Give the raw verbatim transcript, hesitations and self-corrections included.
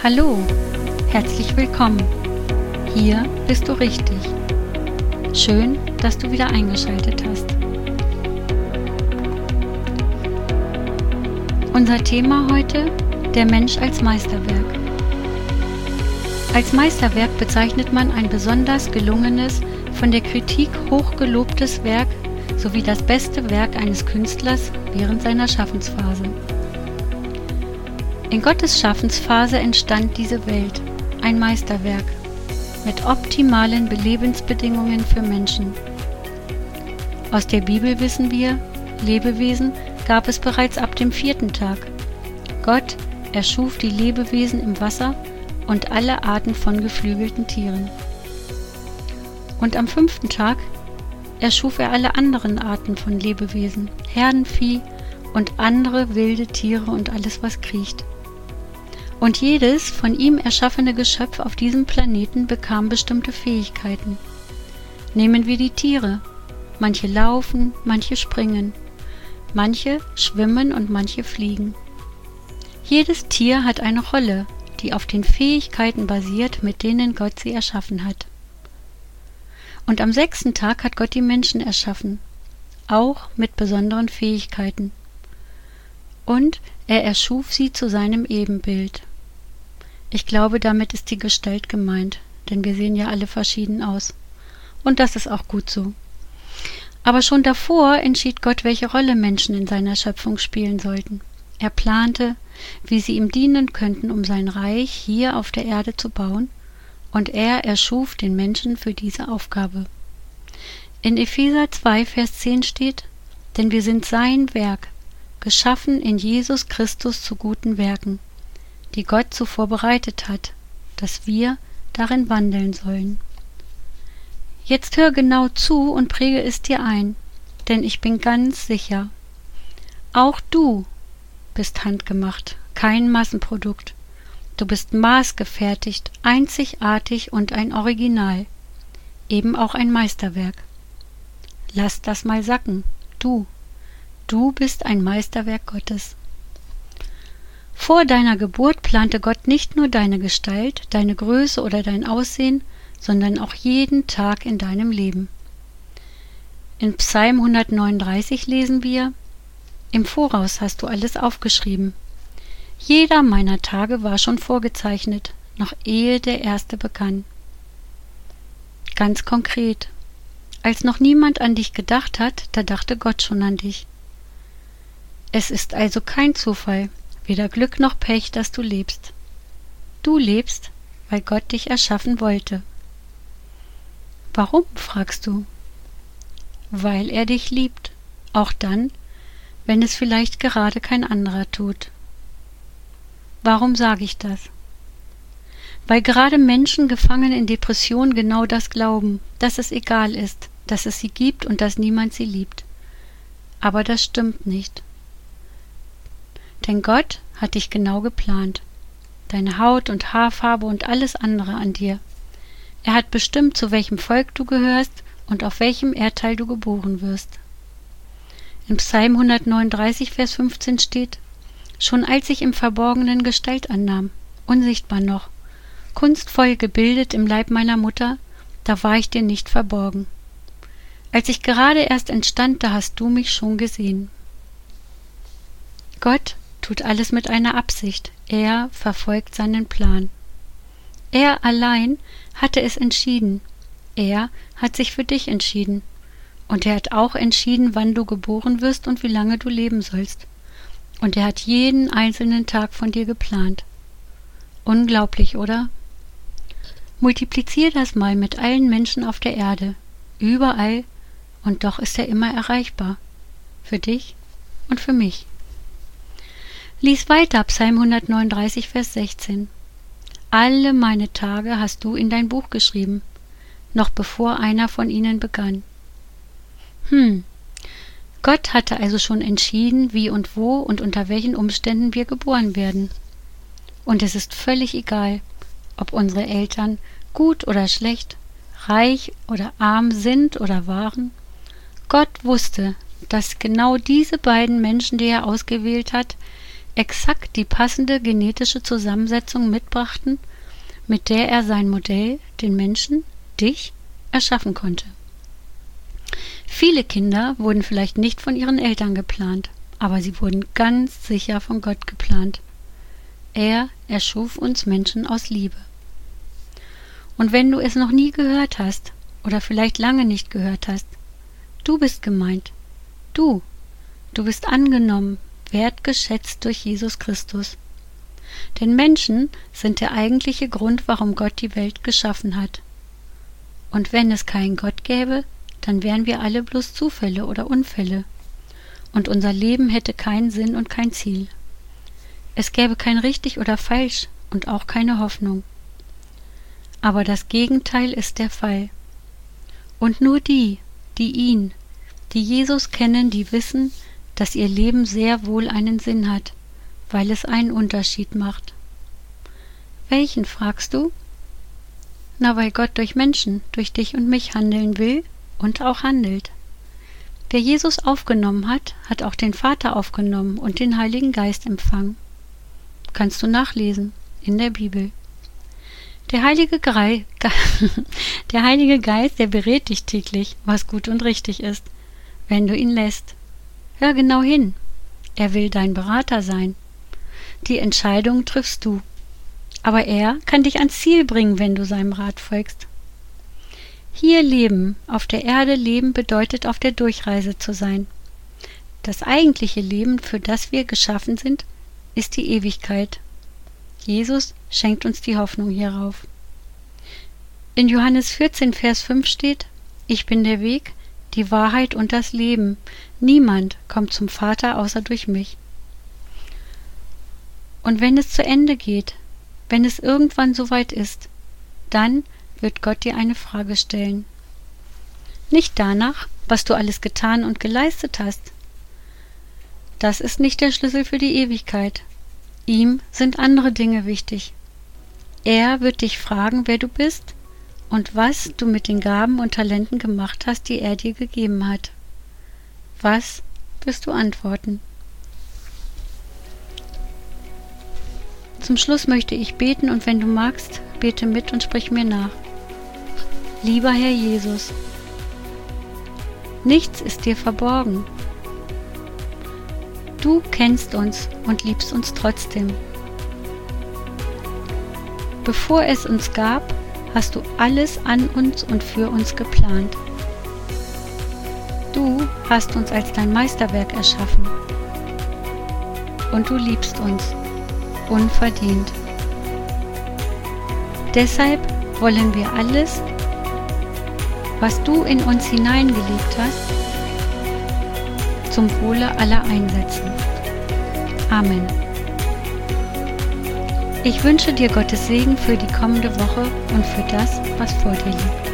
Hallo, herzlich willkommen. Hier bist du richtig. Schön, dass du wieder eingeschaltet hast. Unser Thema heute: der Mensch als Meisterwerk. Als Meisterwerk bezeichnet man ein besonders gelungenes, von der Kritik hochgelobtes Werk sowie das beste Werk eines Künstlers während seiner Schaffensphase. In Gottes Schaffensphase entstand diese Welt, ein Meisterwerk, mit optimalen Belebensbedingungen für Menschen. Aus der Bibel wissen wir, Lebewesen gab es bereits ab dem vierten Tag. Gott erschuf die Lebewesen im Wasser und alle Arten von geflügelten Tieren. Und am fünften Tag erschuf er alle anderen Arten von Lebewesen, Herdenvieh und andere wilde Tiere und alles, was kriecht. Und jedes von ihm erschaffene Geschöpf auf diesem Planeten bekam bestimmte Fähigkeiten. Nehmen wir die Tiere. Manche laufen, manche springen, manche schwimmen und manche fliegen. Jedes Tier hat eine Rolle, die auf den Fähigkeiten basiert, mit denen Gott sie erschaffen hat. Und am sechsten Tag hat Gott die Menschen erschaffen, auch mit besonderen Fähigkeiten. Und er erschuf sie zu seinem Ebenbild. Ich glaube, damit ist die Gestalt gemeint, denn wir sehen ja alle verschieden aus. Und das ist auch gut so. Aber schon davor entschied Gott, welche Rolle Menschen in seiner Schöpfung spielen sollten. Er plante, wie sie ihm dienen könnten, um sein Reich hier auf der Erde zu bauen, und er erschuf den Menschen für diese Aufgabe. In Epheser zwei, Vers zehn steht: Denn wir sind sein Werk, geschaffen in Jesus Christus zu guten Werken, die Gott zuvor bereitet hat, dass wir darin wandeln sollen. Jetzt hör genau zu und präge es dir ein, denn ich bin ganz sicher, auch du bist handgemacht, kein Massenprodukt. Du bist maßgefertigt, einzigartig und ein Original, eben auch ein Meisterwerk. Lass das mal sacken, du, du bist ein Meisterwerk Gottes. Vor deiner Geburt plante Gott nicht nur deine Gestalt, deine Größe oder dein Aussehen, sondern auch jeden Tag in deinem Leben. In Psalm hundertneununddreißig lesen wir: Im Voraus hast du alles aufgeschrieben. Jeder meiner Tage war schon vorgezeichnet, noch ehe der erste begann. Ganz konkret: Als noch niemand an dich gedacht hat, da dachte Gott schon an dich. Es ist also kein Zufall, weder Glück noch Pech, dass du lebst. Du lebst, weil Gott dich erschaffen wollte. Warum, fragst du? Weil er dich liebt, auch dann, wenn es vielleicht gerade kein anderer tut. Warum sage ich das? Weil gerade Menschen gefangen in Depressionen genau das glauben, dass es egal ist, dass es sie gibt und dass niemand sie liebt. Aber das stimmt nicht. Denn Gott hat dich genau geplant. Deine Haut und Haarfarbe und alles andere an dir. Er hat bestimmt, zu welchem Volk du gehörst und auf welchem Erdteil du geboren wirst. Im Psalm hundertneununddreißig, Vers fünfzehn steht: Schon als ich im Verborgenen Gestalt annahm, unsichtbar noch, kunstvoll gebildet im Leib meiner Mutter, da war ich dir nicht verborgen. Als ich gerade erst entstand, da hast du mich schon gesehen. Gott tut alles mit einer Absicht. Er verfolgt seinen Plan. Er allein hatte es entschieden. Er hat sich für dich entschieden. Und er hat auch entschieden, wann du geboren wirst und wie lange du leben sollst. Und er hat jeden einzelnen Tag von dir geplant. Unglaublich, oder? Multiplizier das mal mit allen Menschen auf der Erde. Überall. Und doch ist er immer erreichbar. Für dich und für mich. Lies weiter, Psalm hundertneununddreißig, Vers sechzehn. Alle meine Tage hast du in dein Buch geschrieben, noch bevor einer von ihnen begann. Hm, Gott hatte also schon entschieden, wie und wo und unter welchen Umständen wir geboren werden. Und es ist völlig egal, ob unsere Eltern gut oder schlecht, reich oder arm sind oder waren. Gott wusste, dass genau diese beiden Menschen, die er ausgewählt hat, exakt die passende genetische Zusammensetzung mitbrachten, mit der er sein Modell, den Menschen, dich, erschaffen konnte. Viele Kinder wurden vielleicht nicht von ihren Eltern geplant, aber sie wurden ganz sicher von Gott geplant. Er erschuf uns Menschen aus Liebe. Und wenn du es noch nie gehört hast oder vielleicht lange nicht gehört hast, du bist gemeint. Du, du bist angenommen, wertgeschätzt durch Jesus Christus. Denn Menschen sind der eigentliche Grund, warum Gott die Welt geschaffen hat. Und wenn es keinen Gott gäbe, dann wären wir alle bloß Zufälle oder Unfälle. Und unser Leben hätte keinen Sinn und kein Ziel. Es gäbe kein richtig oder falsch und auch keine Hoffnung. Aber das Gegenteil ist der Fall. Und nur die, die ihn, die Jesus kennen, die wissen, dass ihr Leben sehr wohl einen Sinn hat, weil es einen Unterschied macht. Welchen, fragst du? Na, weil Gott durch Menschen, durch dich und mich handeln will und auch handelt. Wer Jesus aufgenommen hat, hat auch den Vater aufgenommen und den Heiligen Geist empfangen. Kannst du nachlesen in der Bibel. Der Heilige, Grei, der Heilige Geist, der berät dich täglich, was gut und richtig ist, wenn du ihn lässt. Hör genau hin. Er will dein Berater sein. Die Entscheidung triffst du. Aber er kann dich ans Ziel bringen, wenn du seinem Rat folgst. Hier leben, auf der Erde leben, bedeutet auf der Durchreise zu sein. Das eigentliche Leben, für das wir geschaffen sind, ist die Ewigkeit. Jesus schenkt uns die Hoffnung hierauf. In Johannes vierzehn, Vers fünf steht: Ich bin der Weg, die Wahrheit und das Leben. Niemand kommt zum Vater außer durch mich. Und wenn es zu Ende geht, wenn es irgendwann soweit ist, dann wird Gott dir eine Frage stellen. Nicht danach, was du alles getan und geleistet hast. Das ist nicht der Schlüssel für die Ewigkeit. Ihm sind andere Dinge wichtig. Er wird dich fragen, wer du bist und was du mit den Gaben und Talenten gemacht hast, die er dir gegeben hat. Was wirst du antworten? Zum Schluss möchte ich beten und wenn du magst, bete mit und sprich mir nach. Lieber Herr Jesus, nichts ist dir verborgen. Du kennst uns und liebst uns trotzdem. Bevor es uns gab, hast du alles an uns und für uns geplant. Du hast uns als dein Meisterwerk erschaffen. Und du liebst uns unverdient. Deshalb wollen wir alles, was du in uns hineingelegt hast, zum Wohle aller einsetzen. Amen. Ich wünsche dir Gottes Segen für die kommende Woche und für das, was vor dir liegt.